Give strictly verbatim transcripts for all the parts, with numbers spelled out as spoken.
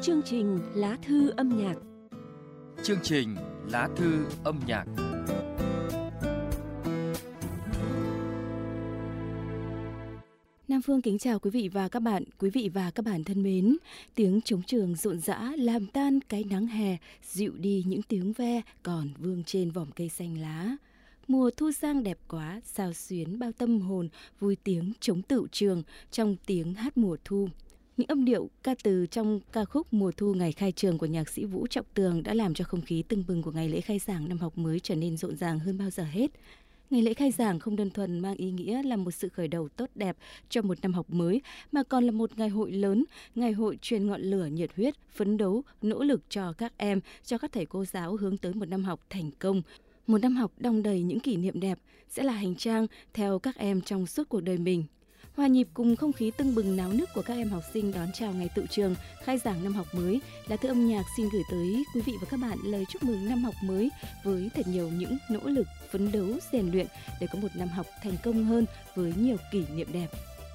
Chương trình Lá thư âm nhạc. Chương trình Lá thư âm nhạc. Nam Phương kính chào quý vị và các bạn. Quý vị và các bạn thân mến, tiếng trống trường rộn rã làm tan cái nắng hè, dịu đi những tiếng ve còn vương trên vòm cây xanh lá. Mùa thu sang đẹp quá, xao xuyến bao tâm hồn, vui tiếng trống tựu trường trong tiếng hát mùa thu. Những âm điệu ca từ trong ca khúc Mùa thu ngày khai trường của nhạc sĩ Vũ Trọng Tường đã làm cho không khí tưng bừng của ngày lễ khai giảng năm học mới trở nên rộn ràng hơn bao giờ hết. Ngày lễ khai giảng không đơn thuần mang ý nghĩa là một sự khởi đầu tốt đẹp cho một năm học mới, mà còn là một ngày hội lớn, ngày hội truyền ngọn lửa nhiệt huyết, phấn đấu, nỗ lực cho các em, cho các thầy cô giáo hướng tới một năm học thành công. Một năm học đong đầy những kỷ niệm đẹp sẽ là hành trang theo các em trong suốt cuộc đời mình. Hòa nhịp cùng không khí tưng bừng náo nức của các em học sinh đón chào ngày tựu trường, khai giảng năm học mới, Lá thư âm nhạc xin gửi tới quý vị và các bạn lời chúc mừng năm học mới với thật nhiều những nỗ lực, phấn đấu, rèn luyện để có một năm học thành công hơn với nhiều kỷ niệm đẹp.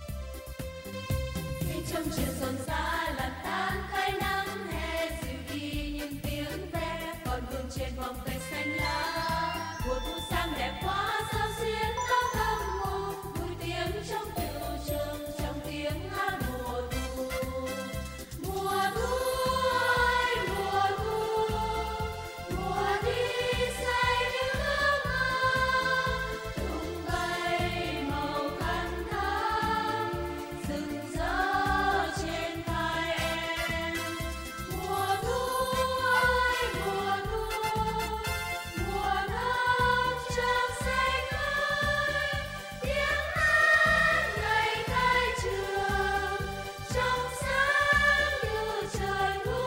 Trong chiều rộn rã làm tan cái nắng hè, dịu đi những tiếng ve còn vương trên vòm cây xanh lá. Mùa thu sang đẹp quá, sao xuyến bao tâm hồn, vui tiếng trong tựu trường, trong tiếng hát mùa thu. Mùa thu ơi mùa thu, mùa đi say những ước mơ, tung bay màu khăn thắm, rực rỡ trên vai em. Mùa thu ơi mùa thu, mùa thắm trăng xanh ơi, tiếng hát ngày khai trường trong sáng như trời thu.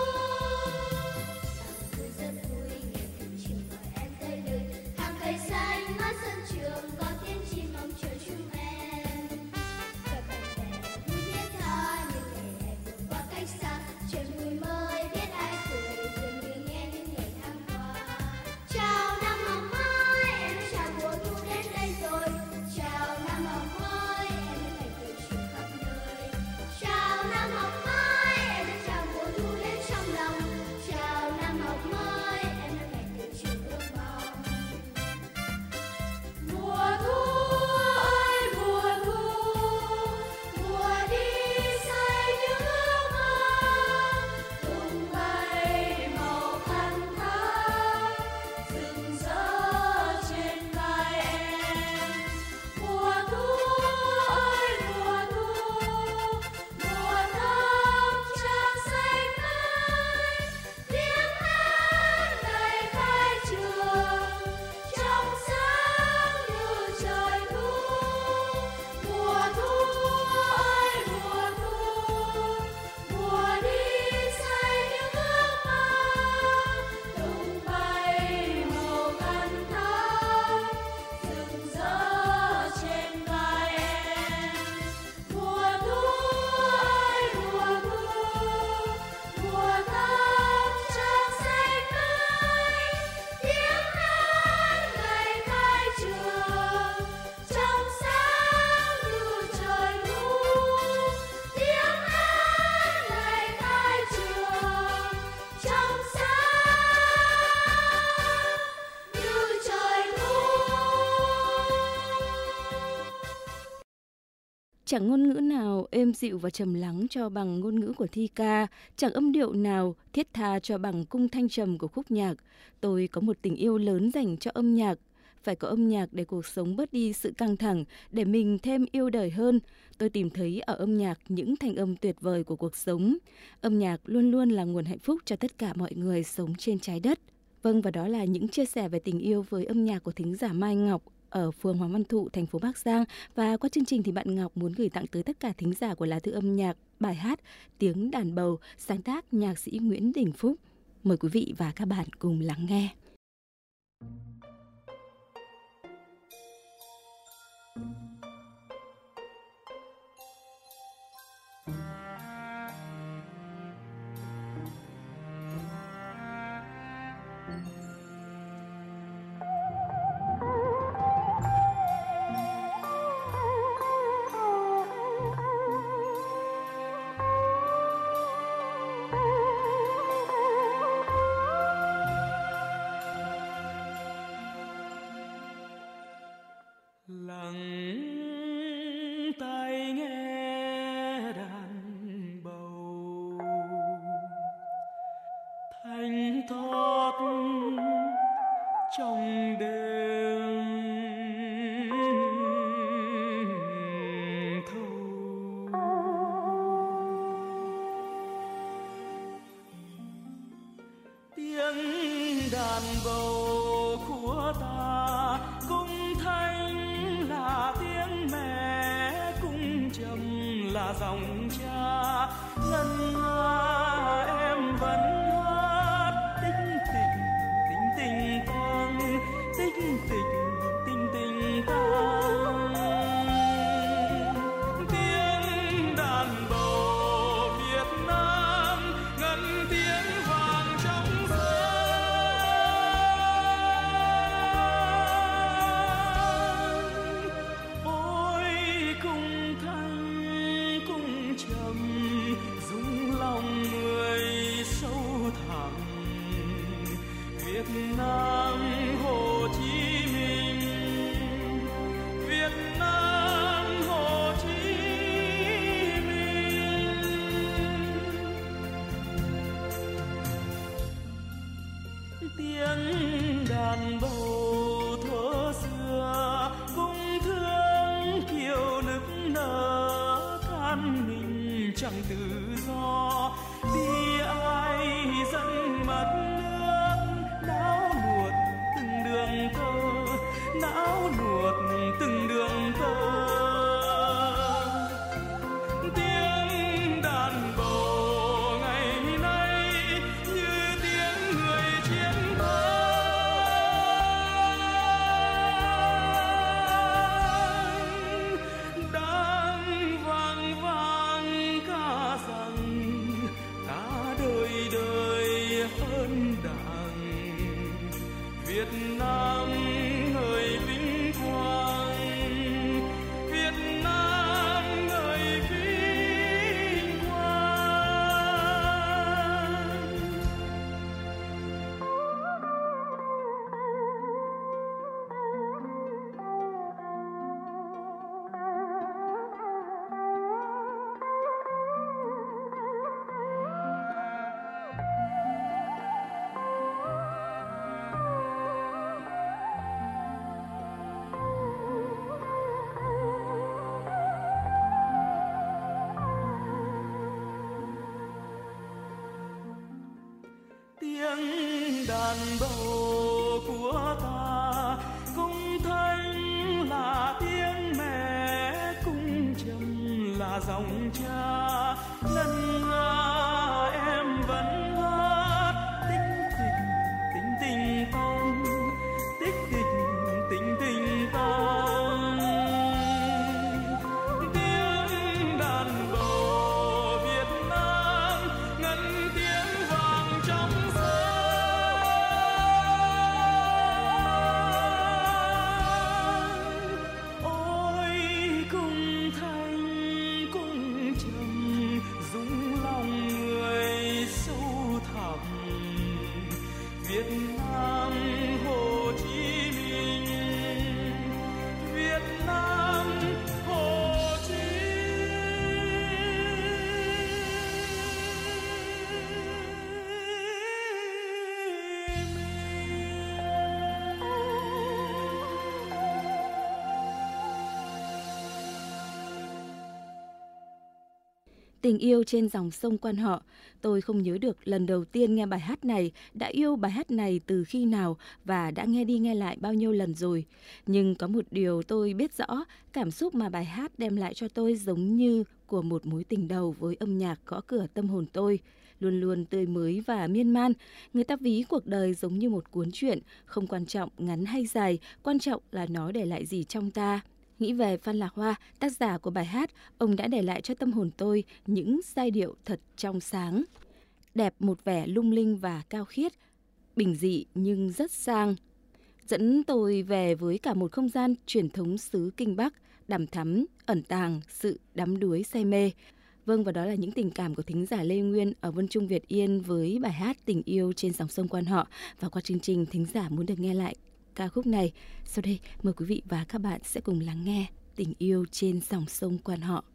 Tôi rất vui ngày tựu trường gọi em tới nơi, hàng cây xanh ngát sân trường có tiếng chim mong chờ chúng em. Gặp bạn bè vui thiết tha những ngày hè vượt qua cách xa, trời vui mới biết ai cười dường như nghe những ngày tháng qua. Chào năm học mới, em đã chào mùa thu đến đây rồi. Chào năm học mới, em đã ngày tựu trường khắp nơi. Chào năm học mới, em đã chào mùa thu đến trong lòng. Chào năm học mới, em đã ngày tựu trường ước mong. Mùa thu ơi mùa thu, mùa đi say những ước mơ, tung bay màu khăn thắm, rực rỡ trên vai em. Mùa thu ơi mùa thu, mùa thắm trăng xanh ơi, tiếng hát ngày khai trường trong sáng như trời thu. Mùa thu ơi mùa thu, mùa đi say những ước mơ, tung bay màu khăn thắm, rực rỡ trên vai em. Mùa thu ơi mùa thu, mùa thắm trăng xanh ơi, tiếng hát ngày khai trường trong sáng như trời thu. Tiếng hát ngày khai trường trong sáng như trời thu. Chẳng ngôn ngữ nào êm dịu và trầm lắng cho bằng ngôn ngữ của thi ca, chẳng âm điệu nào thiết tha cho bằng cung thanh trầm của khúc nhạc. Tôi có một tình yêu lớn dành cho âm nhạc. Phải có âm nhạc để cuộc sống bớt đi sự căng thẳng, để mình thêm yêu đời hơn. Tôi tìm thấy ở âm nhạc những thanh âm tuyệt vời của cuộc sống. Âm nhạc luôn luôn là nguồn hạnh phúc cho tất cả mọi người sống trên trái đất. Vâng, và đó là những chia sẻ về tình yêu với âm nhạc của thính giả Mai Ngọc ở phường Hoàng Văn Thụ, thành phố Bắc Giang. Và qua chương trình thì bạn Ngọc muốn gửi tặng tới tất cả thính giả của Lá thư âm nhạc bài hát Tiếng đàn bầu, sáng tác nhạc sĩ Nguyễn Đình Phúc. Mời quý vị và các bạn cùng lắng nghe. Thank you. bầu của ta, cung thanh là tiếng mẹ, cung trầm là dòng cha. Ngân nga em vẫn hát tích tình tình tình tang, tích tình tình tình tang. Tiếng đàn bầu Việt Nam ngân tiếng vàng trong dân. Ôi cung thanh cung trầm rung lòng người sâu thẳm. Việt Nam Hồ Chí Minh, Việt Nam Hồ Chí Minh. Tiếng đàn bầu thuở xưa cung thương kiều nức nở, than mình chẳng tự do vì ai dẫn mất nước. Não nuột từng đường thơ, não nuột từng đường thơ. Tiếng đàn bầu ngày nay như tiếng người chiến thắng, đang vang vang ca rằng ta đời đời hơn đảng. Việt Nam ngời vinh quang, Việt Nam ngời vinh quang. Tiếng đàn bầu của ta, cung thanh là tiếng mẹ, cung trầm là dòng cha. Ngân nga em vẫn hát tích tình tình tình tang, tích tình tình tình tang. Tiếng đàn bầu Việt Nam ngân tiếng vàng trong Việt Nam Hồ Chí Minh, Việt Nam Hồ Chí Tình yêu trên dòng sông Quan Họ. Tôi không nhớ được lần đầu tiên nghe bài hát này, đã yêu bài hát này từ khi nào và đã nghe đi nghe lại bao nhiêu lần rồi. Nhưng có một điều tôi biết rõ, cảm xúc mà bài hát đem lại cho tôi giống như của một mối tình đầu với âm nhạc gõ cửa tâm hồn tôi. Luôn luôn tươi mới và miên man. Người ta ví cuộc đời giống như một cuốn truyện, không quan trọng ngắn hay dài, quan trọng là nó để lại gì trong ta. Nghĩ về Phan Lạc Hoa, tác giả của bài hát, ông đã để lại cho tâm hồn tôi những giai điệu thật trong sáng. Đẹp một vẻ lung linh và cao khiết, bình dị nhưng rất sang. Dẫn tôi về với cả một không gian truyền thống xứ Kinh Bắc, đằm thắm, ẩn tàng, sự đắm đuối say mê. Vâng, và đó là những tình cảm của thính giả Lê Nguyên ở Vân Trung Việt Yên với bài hát Tình yêu trên dòng sông Quan Họ. Và qua chương trình, thính giả muốn được nghe lại ca khúc này. Sau đây, mời quý vị và các bạn sẽ cùng lắng nghe Tình yêu trên dòng sông Quan Họ.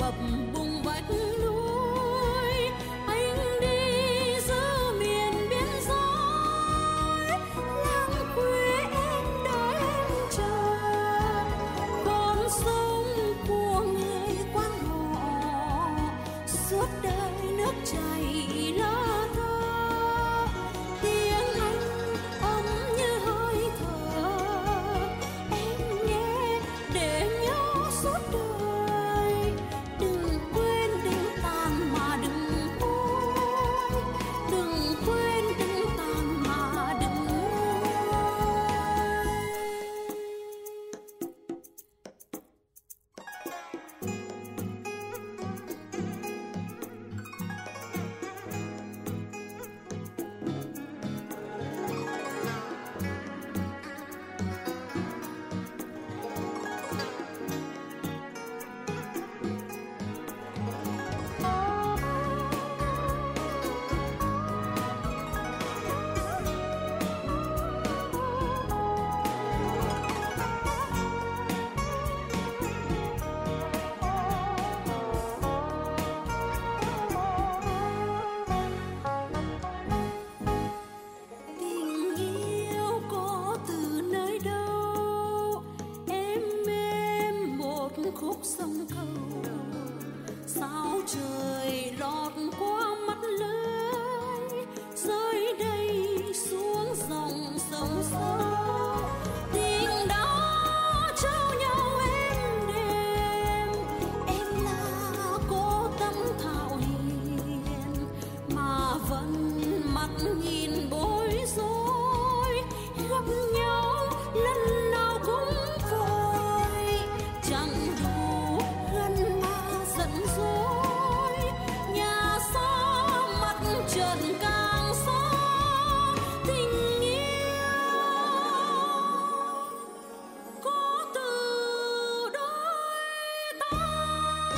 bập bùng vách núi, anh đi giữa miền biên giới, làng quê em đợi em chờ, con sông của người quan họ suốt đời nước chảy lá thơ, tiếng anh ấm như hơi thở, em nghe để nhớ suốt đời. Đừng quên đừng tàn mà đừng nguôi, đừng quên đừng tàn mà đừng nguôi. Tình yêu có từ nơi đâu, em êm một khúc sông cầu, sao trời lọt qua mắt lưới, rơi đây xuống dòng sông sâu. Tình đã trao nhau êm đềm, em là cô tâm thảo hiền mà vẫn mắt nhìn bối rối, gặp nhau lần nào cũng vội, chẳng đủ gần mà giận dỗi, nhà xa mặt trần càng xa. Tình yêu có từ đôi ta,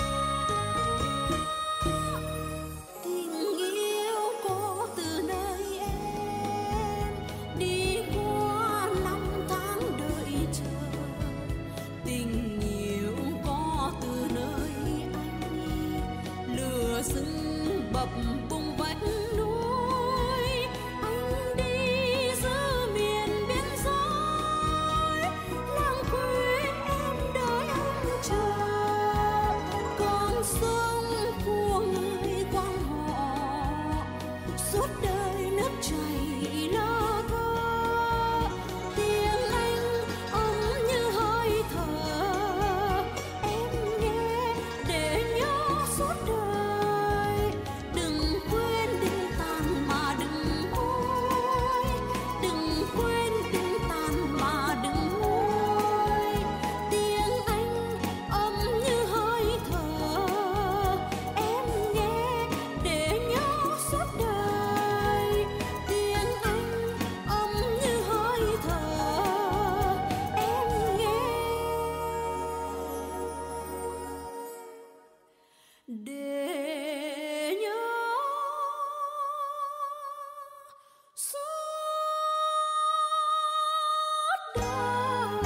tình yêu có từ nơi em đi qua năm tháng đợi chờ, tình yêu có từ nơi anh lửa rừng bập bùng vách núi, anh đi giữa miền biên giới, làng quê em đợi anh chờ, con sông của người quan họ suốt đời nước chảy lá thơ, tiếng anh ấm như hơi thở, em nghe để nhớ suốt đời. Đừng quên đừng tàn mà đừng nguôi, đừng quên đừng tàn mà đừng nguôi, tiếng anh ấm như hơi thở, em nghe để nhớ suốt đời. Tiếng anh ấm như hơi thở, em nghe để nhớ suốt đời.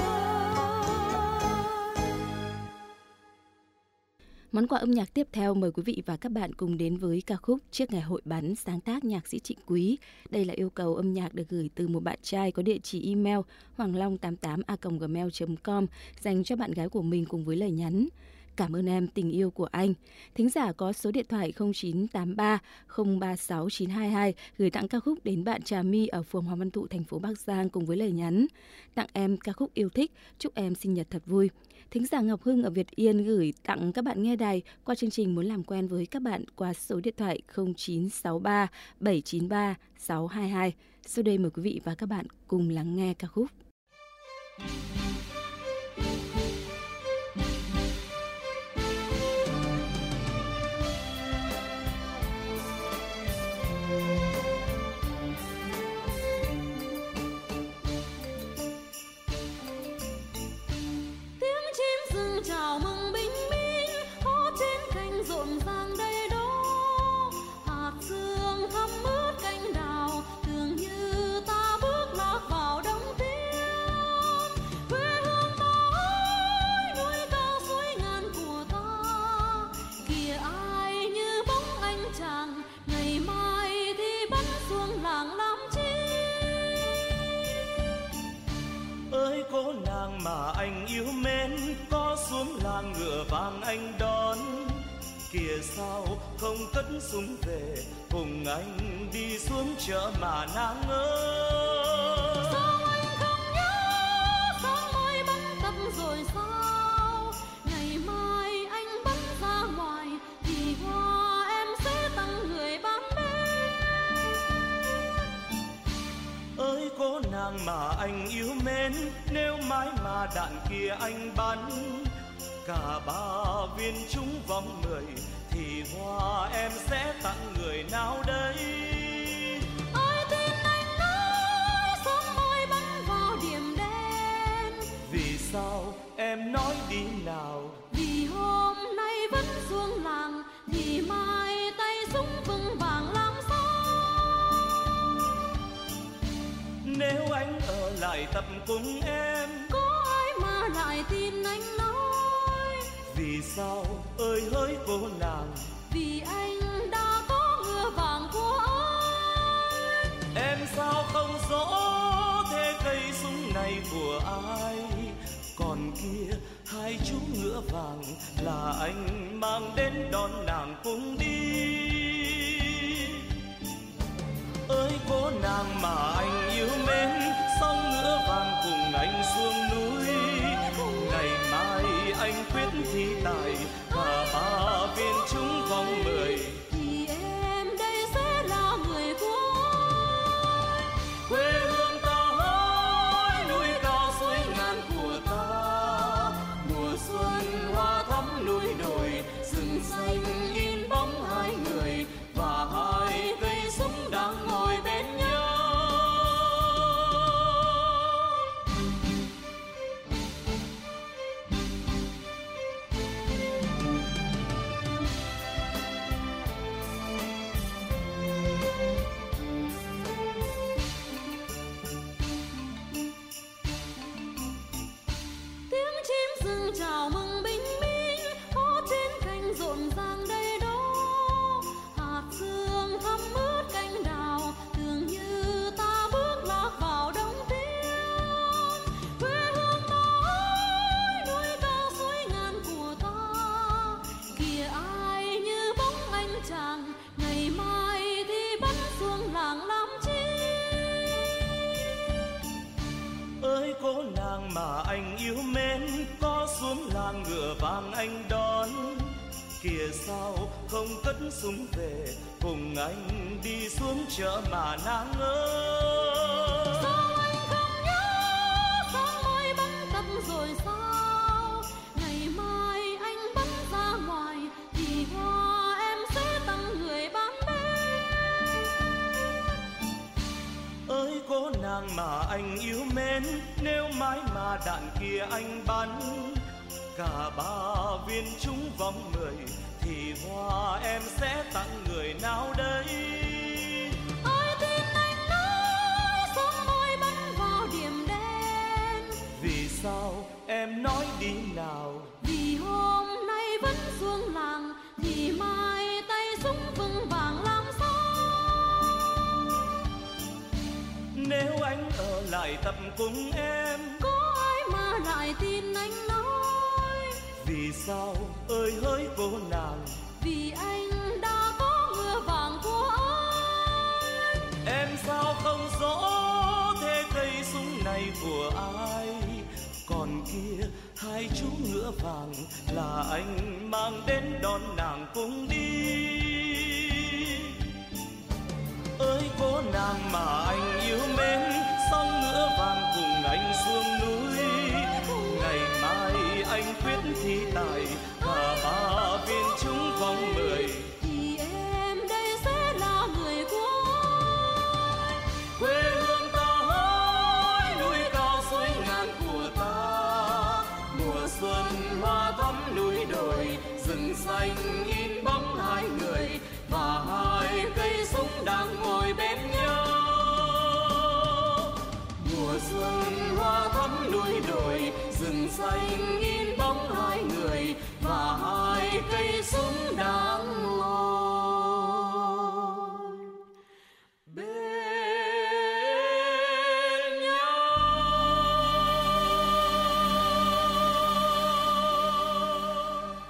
Món quà âm nhạc tiếp theo mời quý vị và các bạn cùng đến với ca khúc Trước ngày hội bắn sáng tác nhạc sĩ Trịnh Quý. Đây là yêu cầu âm nhạc được gửi từ một bạn trai có địa chỉ email hoàng long tám tám a còng gmail chấm com dành cho bạn gái của mình cùng với lời nhắn: Cảm ơn em tình yêu của anh. Thính giả có số điện thoại không chín tám ba không ba sáu chín hai hai gửi tặng ca khúc đến bạn Trà My ở phường Hoàng Văn Thụ, thành phố Bắc Giang cùng với lời nhắn: Tặng em ca khúc yêu thích, chúc em sinh nhật thật vui. Thính giả Ngọc Hưng ở Việt Yên gửi tặng các bạn nghe đài qua chương trình muốn làm quen với các bạn qua số điện thoại không chín sáu ba bảy chín ba sáu hai hai. Sau đây mời quý vị và các bạn cùng lắng nghe ca khúc. Tiếng chim rừng chào mừng bình minh, hót trên cành rộn ràng đầy đó, hạt sương thấm ướt cành đào, tưởng như ta bước lạc vào đông tiên. ngựa vàng anh đón. Kìa sao không cất súng về, cùng anh đi xuống chợ mà nàng ơi. Sao anh không nhớ sáng mai bắn tập rồi sao? Ngày mai anh bắn ra ngoài thì hoa em sẽ tặng người bán bên. Ơi cô nàng mà anh yêu mến, nếu mãi mà đạn kia anh bắn cả ba viên trúng vòng mười thì hoa em sẽ tặng người nào đây? Ai tin anh nói sáng mai bắn vào điểm đen? Vì sao em nói đi nào? Vì hôm nay vẫn xuống làng thì mai tay súng vững vàng làm sao? Nếu anh ở lại tập cùng em, có ai mà lại tin anh nói? Vì sao ơi hỡi cô nàng? Vì anh đã có ngựa vàng của anh. Em sao không rõ thế cây súng này của ai? Còn kia hai chú ngựa vàng là anh mang đến đón nàng cùng đi. Ơi cô nàng mà anh yêu mến, song ngựa vàng cùng anh xuống núi. Ngày mai anh quyết thi tài và ba viên trúng vòng mười thì em đây sẽ là người của anh. Quê hương ta ơi, núi cao suối ngàn của ta, mùa xuân hoa thắm núi đồi, rừng xanh in bóng hai người và hai cây súng đang ngồi bên nhau. Tiếng chim rừng chào mừng bình minh, hót trên cành rộn ràng đây đó. Hạt sương thấm ướt cánh đào, tưởng như ta bước lạc vào đông tiên. Quê hương ta ơi, núi cao suối ngàn của ta, kìa ai như bóng anh chàng, ngày mai thì bắn xuống làng làm chi? Ơi cô nàng mà anh yêu mến, có xuống làng ngựa vàng anh đón. Kìa sao không cất súng về, cùng anh đi xuống chợ mà nàng ơi. Sao anh không nhớ sáng mai bắn tập rồi sao? Ngày mai anh bắn ra ngoài thì hoa em sẽ tặng người bán bên. Ơi cô nàng mà anh yêu mến, nếu mãi mà đạn kia anh bắn cả ba viên trúng vòng mười thì hoa em sẽ tặng người nào đây? Ai tin anh nói sáng mai bắn vào điểm đen? Vì sao em nói đi nào? Vì hôm nay vẫn xuống làng thì mai tay súng vững vàng làm sao? Nếu anh ở lại tập cùng em, có ai mà lại tin anh nói? Vì sao ơi hỡi cô nàng? Vì anh đã có ngựa vàng của anh. Em sao không rõ thế cây súng này của ai? Còn kia hai chú ngựa vàng là anh mang đến đón nàng cùng đi. Ơi cô nàng mà anh yêu mến, song ngựa vàng cùng anh xuống núi. Ngày mai anh quyết thi tài và ba viên trúng vòng mười thì em đây sẽ là người của anh. Quê hương ta ơi, núi cao suối ngàn của ta, mùa xuân hoa thắm núi đồi, rừng xanh in bóng hai người và hai cây súng đang ngồi bên nhau. Mùa xuân hoa thắm núi đồi, rừng xanh in bóng hai người và hai cây súng đang ngồi bên nhau.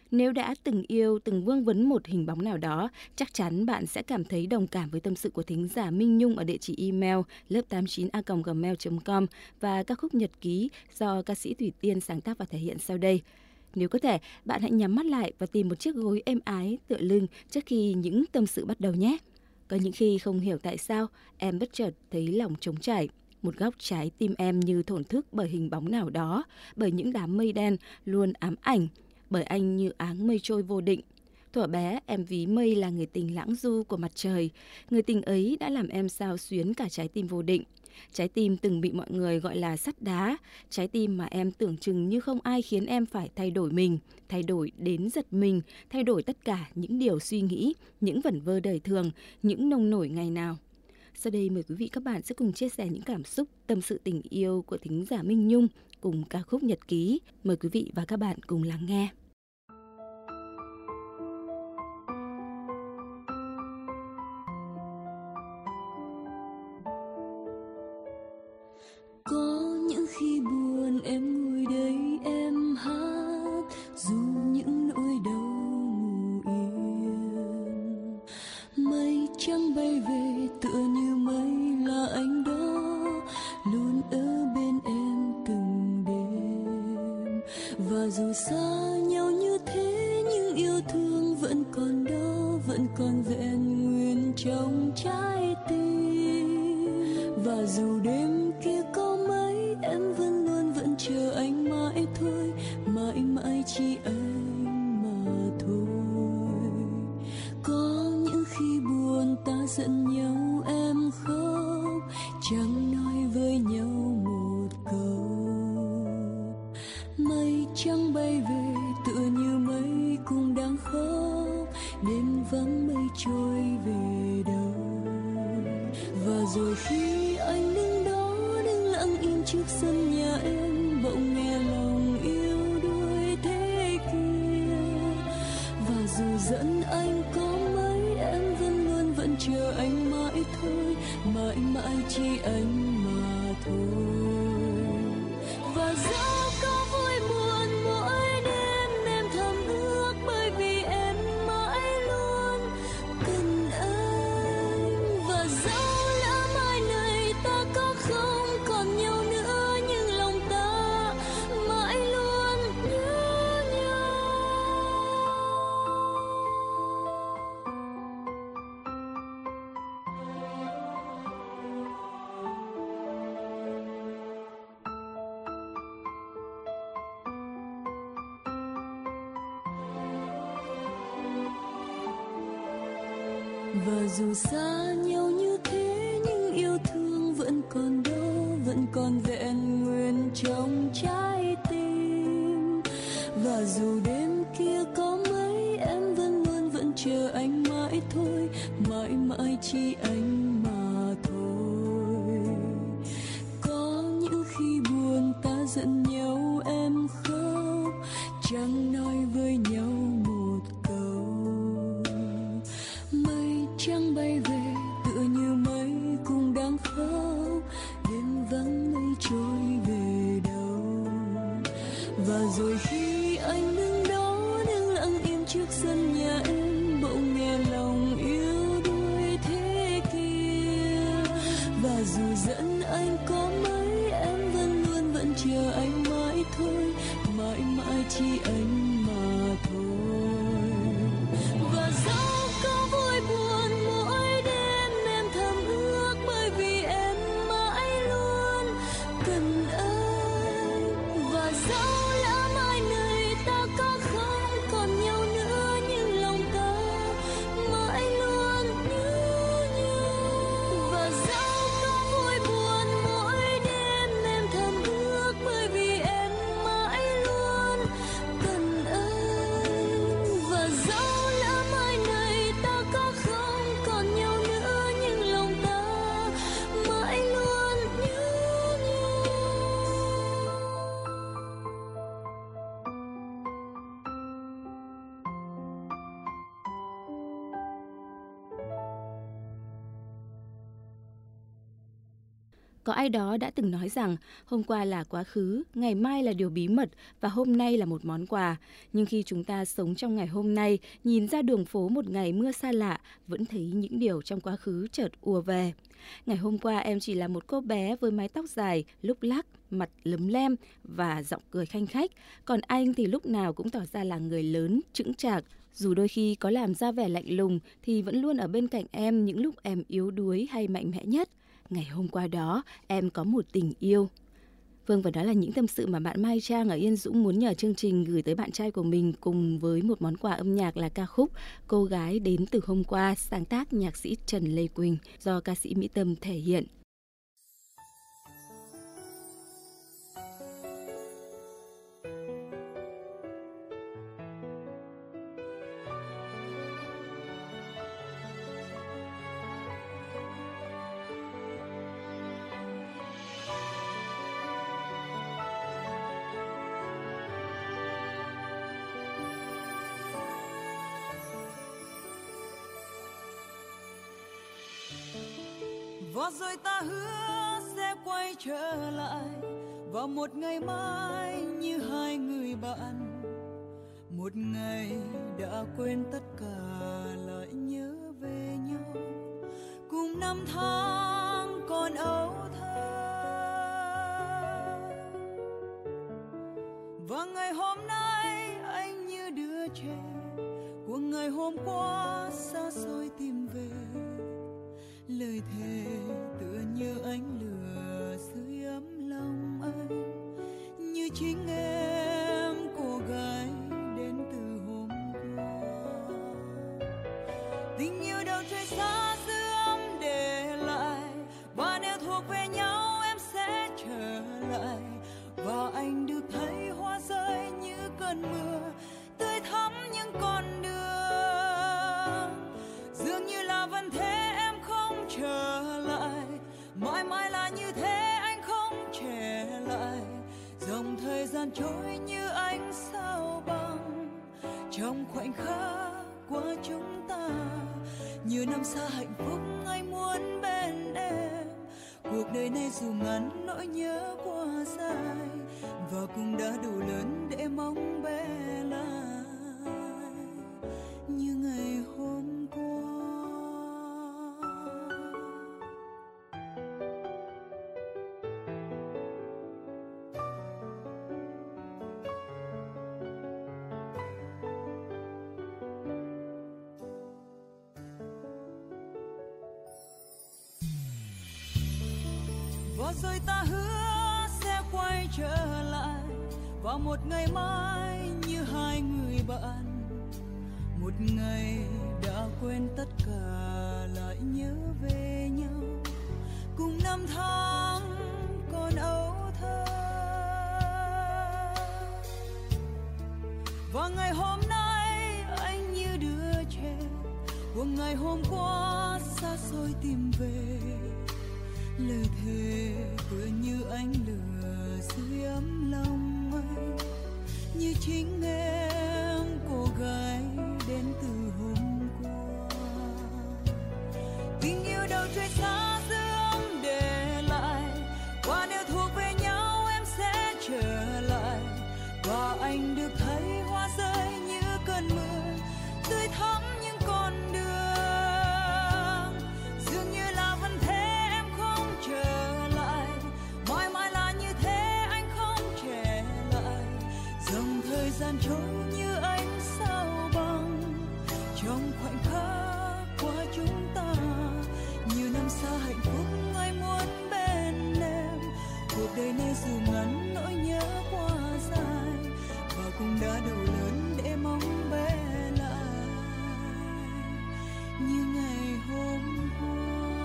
Nếu đã từng yêu, từng vương vấn một hình bóng nào đó, chắc chắn bạn sẽ cảm thấy đồng cảm với tâm sự của thính giả Minh Nhung ở địa chỉ email lớp tám chín a còng gmail chấm com và ca khúc nhật ký do ca sĩ Thủy Tiên sáng tác và thể hiện sau đây. Nếu có thể, bạn hãy nhắm mắt lại và tìm một chiếc gối êm ái tựa lưng trước khi những tâm sự bắt đầu nhé. Có những khi không hiểu tại sao, em bất chợt thấy lòng trống trải. Một góc trái tim em như thổn thức bởi hình bóng nào đó, bởi những đám mây đen luôn ám ảnh, bởi anh như áng mây trôi vô định. Thuở bé, em ví mây là người tình lãng du của mặt trời. Người tình ấy đã làm em xao xuyến cả trái tim vô định. Trái tim từng bị mọi người gọi là sắt đá. Trái tim mà em tưởng chừng như không ai khiến em phải thay đổi mình, thay đổi đến giật mình, thay đổi tất cả những điều suy nghĩ, những vẩn vơ đời thường, những nông nổi ngày nào. Sau đây mời quý vị các bạn sẽ cùng chia sẻ những cảm xúc, tâm sự tình yêu của thính giả Minh Nhung cùng ca khúc nhật ký. Mời quý vị và các bạn cùng lắng nghe. Có những khi buồn em ngồi đây em hát, dù những nỗi đau ngủ yên. Mây trắng bay về tựa như mây là anh đó, luôn ở bên em từng đêm. Và dù xa nhau như thế nhưng yêu thương vẫn còn đó, vẫn còn vẹn nguyên trong trái tim. Và dù đêm kia có mấy em vẫn luôn vẫn chờ anh mãi thôi, mãi mãi chỉ anh mà thôi. Có những khi buồn ta giận nhau em khóc, chẳng nói với nhau một câu. Mây trắng bay về tựa như mây cũng đang khóc, đêm vắng mây trôi về đâu. Và rồi khi anh đứng đó đứng lặng im trước sân nhà em, bỗng nghe lòng yêu đuổi thế kia. Và dù giận anh có mấy em vẫn luôn vẫn chờ anh mãi thôi, mãi mãi chỉ anh mà thôi. Và dẫu có vui buồn mỗi đêm em thầm ước, bởi vì em mãi luôn cần anh. Và dẫu lỡ mai này ta có không còn nhau nữa, nhưng lòng ta mãi luôn nhớ nhau. Và dù xa nhau như thế nhưng yêu thương vẫn còn đó, vẫn còn vẹn nguyên trong trái tim. Và dù đêm kia có mấy em vẫn luôn vẫn chờ anh mãi thôi, mãi mãi chỉ anh mà thôi. Có những khi buồn ta giận nhau em khóc, chẳng nói với nhau một câu. Mây trắng bay về tựa như mây cũng đang khóc, đêm vắng mây trôi về đâu. Và rồi khi anh đứng đó đứng lặng im trước sân nhà em, bỗng nghe lòng yêu đuổi thế kia. Và dù giận anh có mấy em vẫn luôn vẫn chờ anh mãi thôi, mãi mãi chỉ anh mà thôi. Và dẫu có vui buồn mỗi đêm em thầm ước, bởi vì em mãi luôn cần anh. Và dẫu lỡ mai này ta có không còn nhau nữa, nhưng lòng ta mãi luôn nhớ nhau. Và dẫu có vui buồn mỗi đêm em thầm ước, bởi vì em mãi luôn cần anh. Có ai đó đã từng nói rằng hôm qua là quá khứ, ngày mai là điều bí mật và hôm nay là một món quà. Nhưng khi chúng ta sống trong ngày hôm nay, nhìn ra đường phố một ngày mưa xa lạ, vẫn thấy những điều trong quá khứ chợt ùa về. Ngày hôm qua em chỉ là một cô bé với mái tóc dài, lúc lắc, mặt lấm lem và giọng cười khanh khách. Còn anh thì lúc nào cũng tỏ ra là người lớn, chững chạc. Dù đôi khi có làm ra vẻ lạnh lùng thì vẫn luôn ở bên cạnh em những lúc em yếu đuối hay mạnh mẽ nhất. Ngày hôm qua đó, em có một tình yêu. Vâng, và đó là những tâm sự mà bạn Mai Trang ở Yên Dũng muốn nhờ chương trình gửi tới bạn trai của mình cùng với một món quà âm nhạc là ca khúc Cô Gái Đến Từ Hôm Qua, sáng tác nhạc sĩ Trần Lê Quỳnh do ca sĩ Mỹ Tâm thể hiện. Và rồi ta hứa sẽ quay trở lại vào một ngày mai như hai người bạn. Một ngày đã quên tất cả lại nhớ về nhau, cùng năm tháng còn ấu thơ. Và ngày hôm nay anh như đứa trẻ của ngày hôm qua xa xôi tìm về. Lời thề tựa như ánh lửa sưởi ấm lòng anh, như chính em cô gái đến từ hôm qua. Tình yêu đâu trời xa xưa ấm để lại, và nếu thuộc về nhau em sẽ trở lại. Và anh được thấy hoa rơi như cơn mưa tươi thắm những con đường, dường như là vẫn thế trở lại, mãi mãi là như thế anh không trẻ lại. Dòng thời gian trôi như ánh sao băng trong khoảnh khắc của chúng ta. Nhiều năm xa hạnh phúc anh muốn bên em, cuộc đời này dù ngắn nỗi nhớ quá dài, và cũng đã đủ lớn để mong bé lại như ngày hôm qua. Và rồi ta hứa sẽ quay trở lại vào một ngày mai như hai người bạn. Một ngày đã quên tất cả lại nhớ về nhau, cùng năm tháng còn ấu thơ. Và ngày hôm nay anh như đứa trẻ của ngày hôm qua xa xôi tìm về. Lời thề tựa như ánh lửa sưởi ấm lòng anh, như chính em cô gái đến từ hôm qua. Tình yêu đâu trời xa xưa ấm để lại, và nếu thuộc về nhau em sẽ trở lại. Và anh được thấy hoa rơi như cơn mưa tươi thắm những con đường, dường như là vẫn thế em không trở lại, mãi mãi là như thế anh không trẻ lại. Dòng thời gian trôi như ánh sao băng trong khoảnh khắc của chúng ta. Nhiều năm xa hạnh phúc anh muốn bên em, cuộc đời này dù ngắn nỗi nhớ quá dài, và cũng đã đủ lớn để mong bé lại như ngày hôm qua.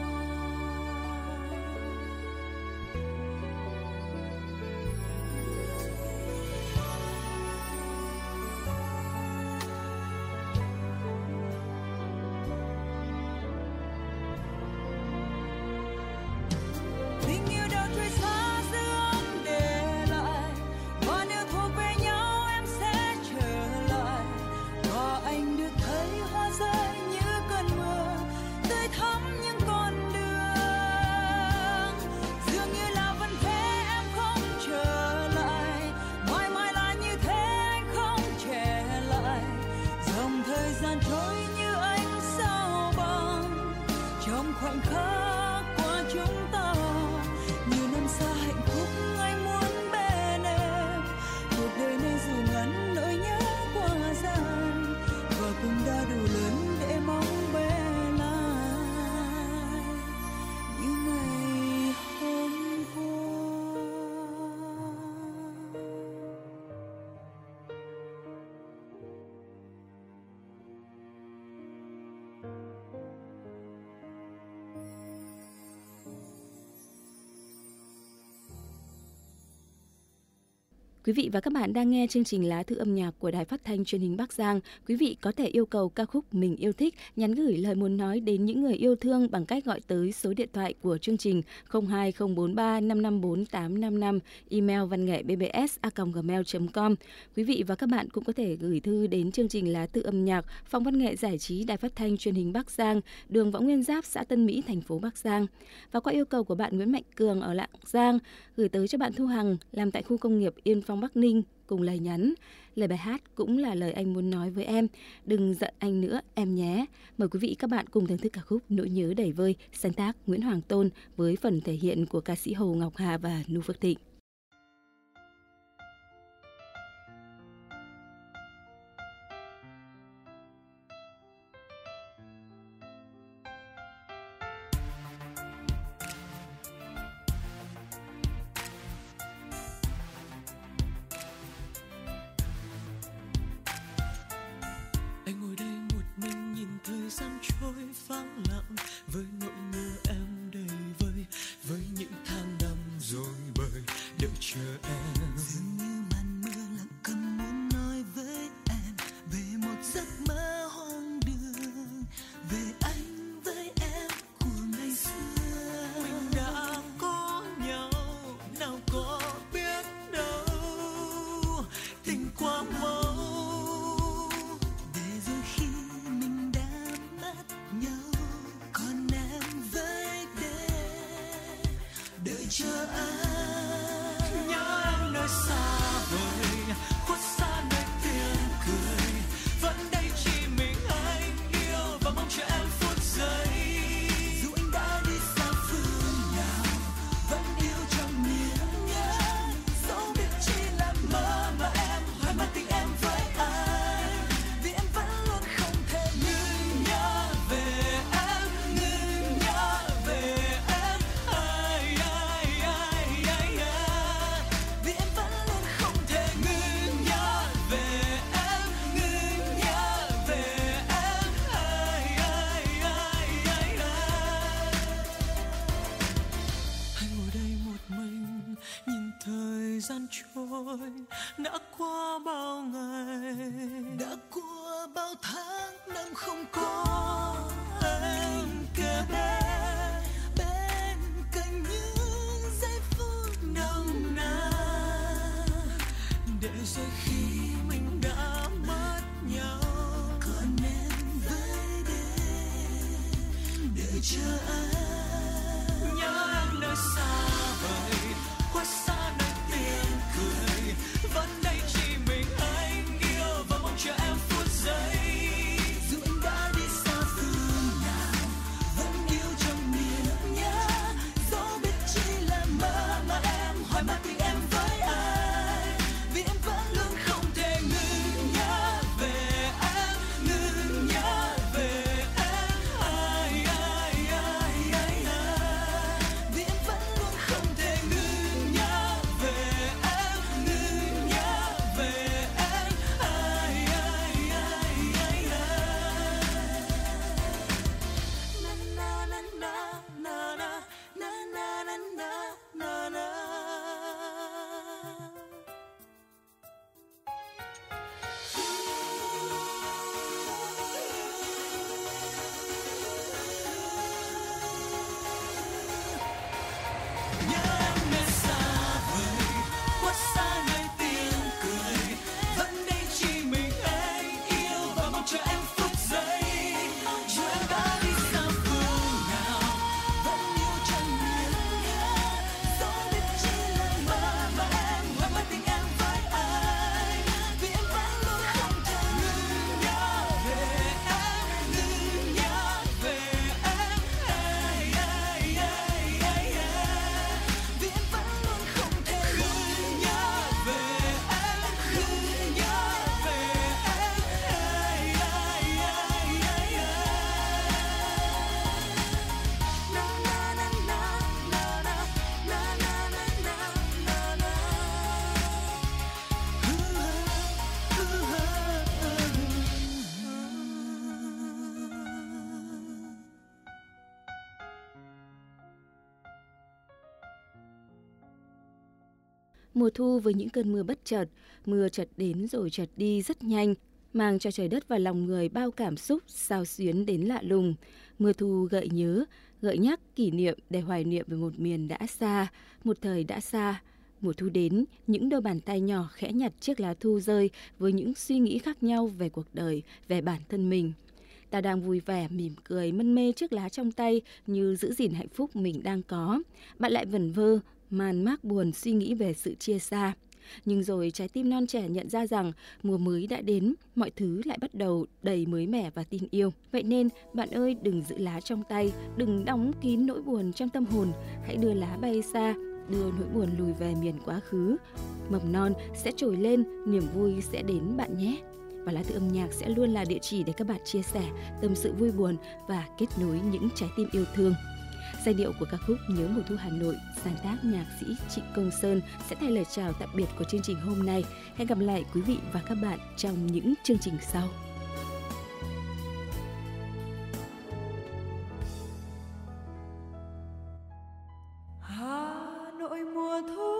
Tình yêu đâu trời xa xưa ấm để lại, và nếu thuộc về nhau em sẽ trở Quý vị và các bạn đang nghe chương trình Lá thư âm nhạc của Đài Phát thanh Truyền hình Bắc Giang. Quý vị có thể yêu cầu ca khúc mình yêu thích, nhắn gửi lời muốn nói đến những người yêu thương bằng cách gọi tới số điện thoại của chương trình không hai không bốn ba năm năm bốn tám năm năm, email văn nghệ b b s a còng gmail chấm com. Quý vị và các bạn cũng có thể gửi thư đến chương trình Lá thư âm nhạc, Phòng Văn nghệ Giải trí Đài Phát thanh Truyền hình Bắc Giang, đường Võ Nguyên Giáp, xã Tân Mỹ, thành phố Bắc Giang. Và qua yêu cầu của bạn Nguyễn Mạnh Cường ở Lạng Giang, gửi tới cho bạn Thu Hằng làm tại khu công nghiệp Yên Phong, Bắc Ninh, cùng lời nhắn. Lời bài hát cũng là lời anh muốn nói với em: đừng giận anh nữa em nhé. Mời quý vị các bạn cùng thưởng thức ca khúc Nỗi nhớ đầy vơi, sáng tác Nguyễn Hoàng Tôn với phần thể hiện của ca sĩ Hồ Ngọc Hà và Nu Phước Thịnh. vắng lặng với nỗi nhớ em đầy vơi, với những tháng năm rồi bời đợi chờ em. Dường như màn mưa lặng câm muốn nói với em về một giấc mơ hoang đường, về anh với em của ngày xưa. Mình đã có nhau nào có biết đâu tình qua mau. Chờ anh nhớ em nơi xa vời, khuất xa nơi tiếng cười, vẫn đây chỉ mình anh yêu và mong chờ em phút giây. Dù anh đã đi xa phương nào, vẫn yêu trong niềm nhớ, dẫu biết chỉ là mơ mà em hoài mang tình em với anh, vì em vẫn luôn không thể ngừng nhớ về em, ngừng nhớ về em. Ai, ai, vì em vẫn luôn không thể ngừng nhớ về em, ngừng nhớ về em. Ai, ai, ai, ai, ai. Hãy ngồi đây một mình nhìn thời gian trôi, đã qua bao ngày, Đã qua bao tháng năm không có anh kề bên, bên cạnh những giây phút nồng nàn, để rồi khi mình đã mất nhau, còn em với đêm đợi chờ anh. nhớ em nơi xa vời, khuất xa nơi tiếng cười, vẫn đây chỉ mình anh Mùa thu với những cơn mưa bất chợt, mưa chợt đến rồi chợt đi rất nhanh, mang cho trời đất và lòng người bao cảm xúc xao xuyến đến lạ lùng. Mưa thu gợi nhớ, gợi nhắc kỷ niệm để hoài niệm về một miền đã xa, một thời đã xa. Mùa thu đến, những đôi bàn tay nhỏ khẽ nhặt chiếc lá thu rơi với những suy nghĩ khác nhau về cuộc đời, về bản thân mình. Ta đang vui vẻ, mỉm cười, mân mê chiếc lá trong tay như giữ gìn hạnh phúc mình đang có. Bạn lại vẩn vơ, man mác buồn suy nghĩ về sự chia xa. Nhưng rồi trái tim non trẻ nhận ra rằng mùa mới đã đến, mọi thứ lại bắt đầu đầy mới mẻ và tin yêu. Vậy nên bạn ơi, đừng giữ lá trong tay, đừng đóng kín nỗi buồn trong tâm hồn. Hãy đưa lá bay xa, đưa nỗi buồn lùi về miền quá khứ. Mầm non sẽ trồi lên, niềm vui sẽ đến bạn nhé. Và Lá Thư âm nhạc sẽ luôn là địa chỉ để các bạn chia sẻ, tâm sự vui buồn và kết nối những trái tim yêu thương. Giai điệu của ca khúc Nhớ Mùa Thu Hà Nội, sáng tác nhạc sĩ Trịnh Công Sơn sẽ thay lời chào tạm biệt của chương trình hôm nay. Hẹn gặp lại quý vị và các bạn trong những chương trình sau. Hà Nội mùa thu,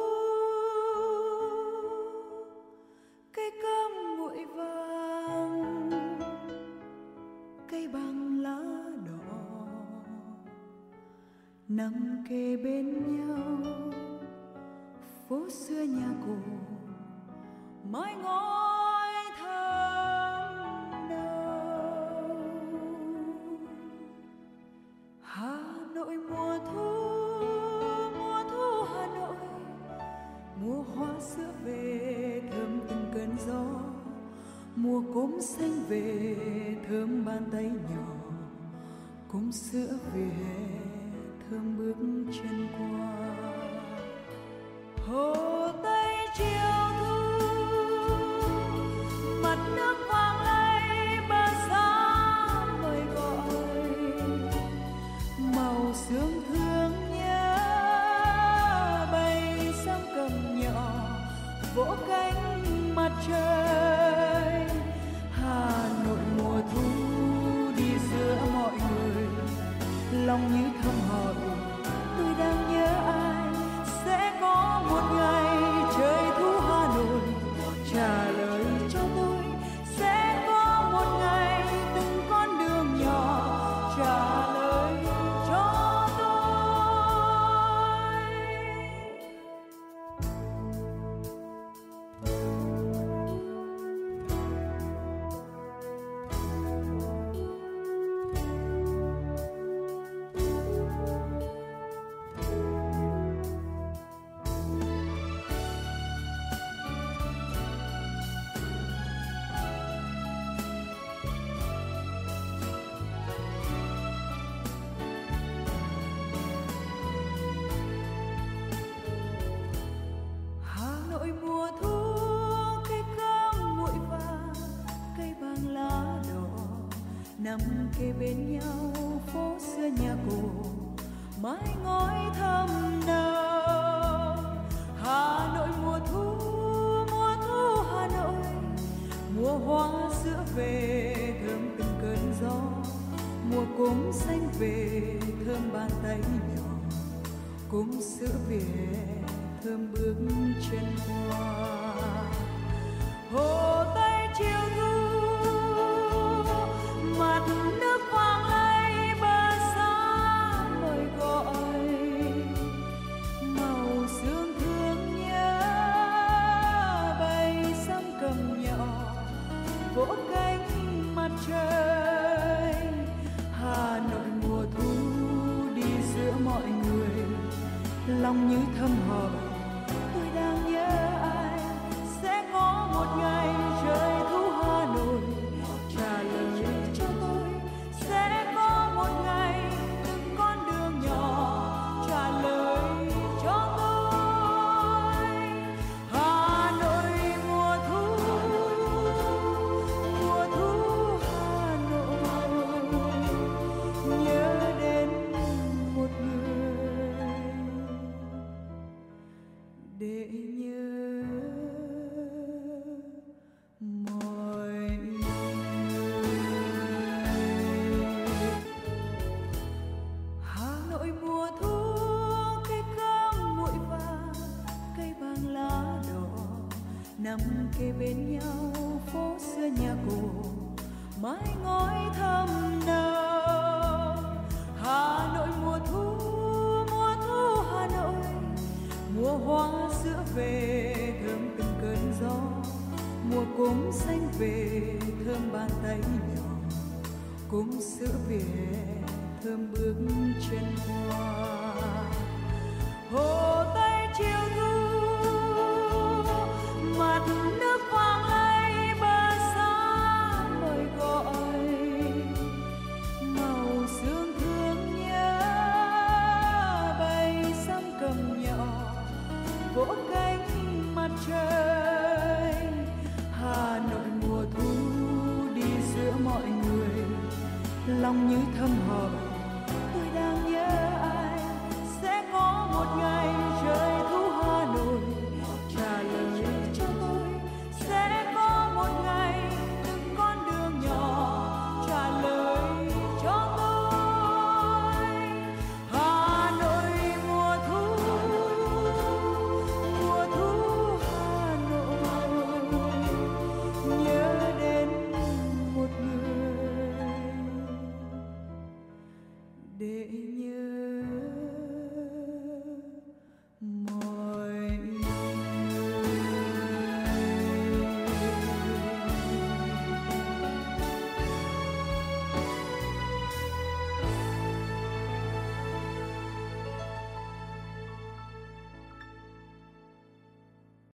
cây cam nguội vàng, cây bằng lá đỏ nằm kề bên nhau, phố xưa nhà cổ mái ngói thơm nâu. Hà Nội mùa thu, mùa thu Hà Nội, mùa hoa sữa về thơm từng cơn gió, mùa cốm xanh về thơm bàn tay nhỏ, cốm sữa về thơm bước chân qua. Hồ Tây chiều thu, mặt nước vàng lay bờ xa mời gọi, màu sương thương nhớ bay sang cầm nhỏ vỗ cánh mặt trời. Hà Nội mùa thu đi giữa mọi người, lòng như thầm hỏi tôi đang nhớ ai. Sẽ có một ngày trời thu Hà Nội trả lời cho tôi, sẽ có một ngày từng con đường nhỏ trả lời cho tôi. Hà Nội mùa thu, cây cam nguội vàng, cây bằng lá đỏ nằm kề bên nhau, phố xưa nhà cổ mái ngói thơm nâu. Hà Nội mùa thu, mùa thu Hà Nội, mùa hoa sữa về thơm từng cơn gió, mùa cốm xanh về thơm bàn tay nhỏ, cốm sữa về thơm bước chân qua. Hồ Tây chiều thu, mặt nước vàng lay bờ xa mời gọi, màu sương thương nhớ bay sang cầm nhỏ vỗ cánh mặt trời. Hà Nội mùa thu đi giữa mọi người, lòng như thầm hỏi tôi đang nhớ ai. Sẽ có một ngày trời thu Hà Nội trả lời cho tôi, sẽ có một ngày từng con đường nhỏ trả lời cho tôi. Hà Nội mùa thu, mùa thu Hà Nội, nhớ đến một người kề bên nhau phố xưa nhà cổ mái ngói thơm nồng. Hà Nội mùa thu, mùa thu Hà Nội, mùa hoa sữa về thơm từng cơn gió, mùa cốm xanh về thơm bàn tay nhỏ, cốm sữa về thơm bước chân hoa. Hồ Tây chiều thu, mặt nước vàng lay bờ xa mời gọi, màu sương thương nhớ bay sam cầm nhỏ vỗ cánh mặt trời. Hà Nội mùa thu đi giữa mọi người, lòng như thầm hỏi tôi đang nhớ ai. Sẽ có một ngày trời thu Hà Nội trả lời cho tôi. Sẽ có một ngày từng con đường nhỏ trả lời cho tôi. Hà Nội mùa thu, mùa thu Hà Nội, nhớ đến một người để nhớ.